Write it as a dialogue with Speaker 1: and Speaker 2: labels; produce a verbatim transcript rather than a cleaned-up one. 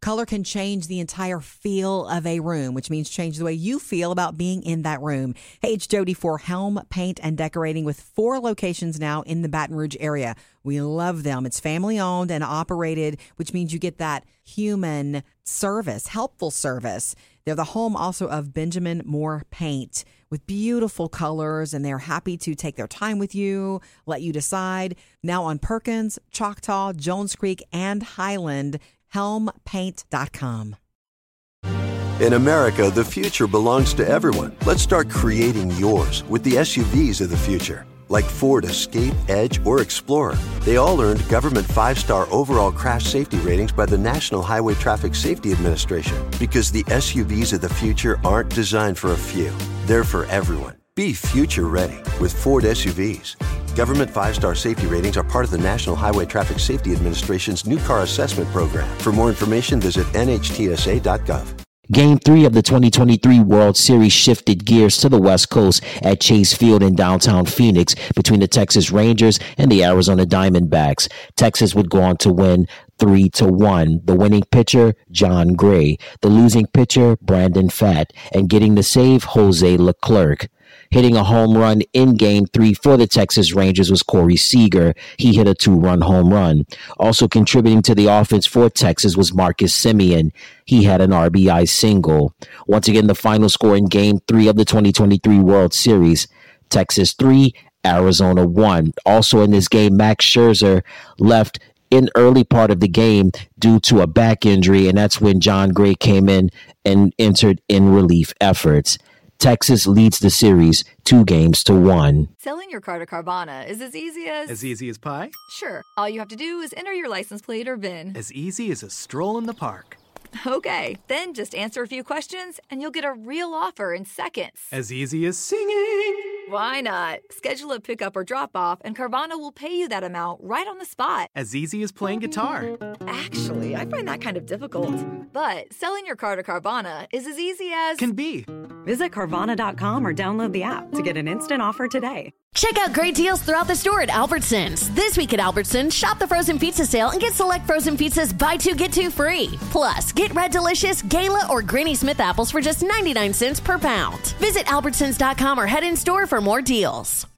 Speaker 1: Color can change the entire feel of a room, which means change the way you feel about being in that room. Hey, it's Jody for Helm Paint and Decorating with four locations now in the Baton Rouge area. We love them. It's family owned and operated, which means you get that human service, helpful service. They're the home also of Benjamin Moore Paint with beautiful colors, and they're happy to take their time with you, let you decide. Now on Perkins, Choctaw, Jones Creek, and Highland, helm paint dot com.
Speaker 2: In America, the future belongs to everyone. Let's start creating yours with the S U Vs of the future. Like Ford Escape, Edge, or Explorer. They all earned government five-star overall crash safety ratings by the National Highway Traffic Safety Administration. Because the S U Vs of the future aren't designed for a few. They're for everyone. Be future ready with Ford S U Vs. Government five-star safety ratings are part of the National Highway Traffic Safety Administration's New Car Assessment Program. For more information, visit N H T S A dot gov.
Speaker 3: Game three of the twenty twenty-three World Series shifted gears to the West Coast at Chase Field in downtown Phoenix between the Texas Rangers and the Arizona Diamondbacks. Texas would go on to win three to one. The winning pitcher, John Gray. The losing pitcher, Brandon Pfaadt. And getting the save, Jose Leclerc. Hitting a home run in Game three for the Texas Rangers was Corey Seager. He hit a two-run home run. Also contributing to the offense for Texas was Marcus Semien. He had an R B I single. Once again, the final score in Game three of the twenty twenty-three World Series, Texas three, Arizona one. Also in this game, Max Scherzer left in early part of the game due to a back injury, and that's when John Gray came in and entered in relief efforts. Texas leads the series two games to one.
Speaker 4: Selling your car to Carvana is as easy as...
Speaker 5: As easy as pie?
Speaker 4: Sure. All you have to do is enter your license plate or V I N.
Speaker 5: As easy as a stroll in the park.
Speaker 4: Okay, then just answer a few questions and you'll get a real offer in seconds.
Speaker 5: As easy as singing.
Speaker 4: Why not? Schedule a pickup or drop off and Carvana will pay you that amount right on the spot.
Speaker 5: As easy as playing guitar.
Speaker 4: Actually, I find that kind of difficult. But selling your car to Carvana is as easy as...
Speaker 5: Can be.
Speaker 6: Visit Carvana dot com or download the app to get an instant offer today.
Speaker 7: Check out great deals throughout the store at Albertsons. This week at Albertsons, shop the frozen pizza sale and get select frozen pizzas buy two, get two free. Plus, get Red Delicious, Gala, or Granny Smith apples for just ninety-nine cents per pound. Visit Albertsons dot com or head in store for more deals.